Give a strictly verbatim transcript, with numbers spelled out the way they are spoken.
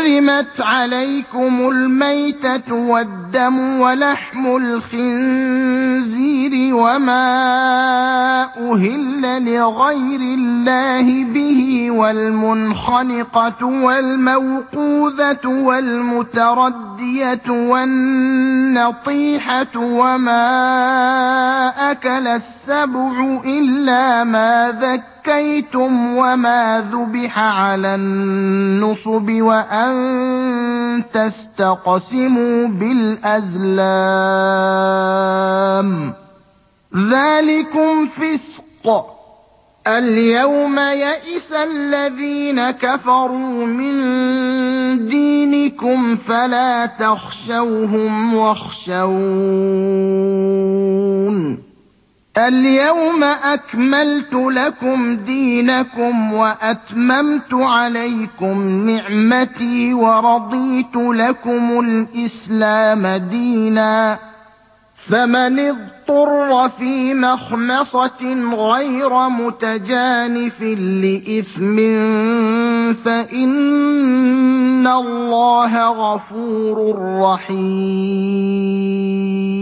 حُرِّمَتْ عَلَيْكُمُ الْمَيْتَةُ وَالدَّمُ وَلَحْمُ الْخِنزِيرِ وَمَا أُهِلَّ لِغَيْرِ اللَّهِ بِهِ وَالْمُنْخَنِقَةُ وَالْمَوْقُوذَةُ وَالْمُتَرَدِّيَةُ وَالنَّطِيحَةُ وَمَا أَكَلَ السَّبُعُ إِلَّا مَا ذَكَّيْتُمْ وَمَا ذُبِحَ عَلَى النُّصُبِ وَأَن تَسْتَقْسِمُوا بِالْأَزْلَامِ ۚ ذَٰلِكُمْ فِسْقٌ ۗ الْيَوْمَ يَئِسَ الَّذِينَ كَفَرُوا مِن دِينِكُمْ فَلَا تَخْشَوْهُمْ وَاخْشَوْنِ ۚ الْيَوْمَ أَكْمَلْتُ لَكُمْ دِينَكُمْ وَأَتْمَمْتُ عَلَيْكُمْ نِعْمَتِي وَرَضِيتُ لَكُمُ الْإِسْلَامَ دِينًا ۚ فَمَنِ اضْطُرَّ فِي مَخْمَصَةٍ غَيْرَ مُتَجَانِفٍ لِّإِثْمٍ فَإِنَّ اللَّهَ غَفُورٌ رَّحِيمٌ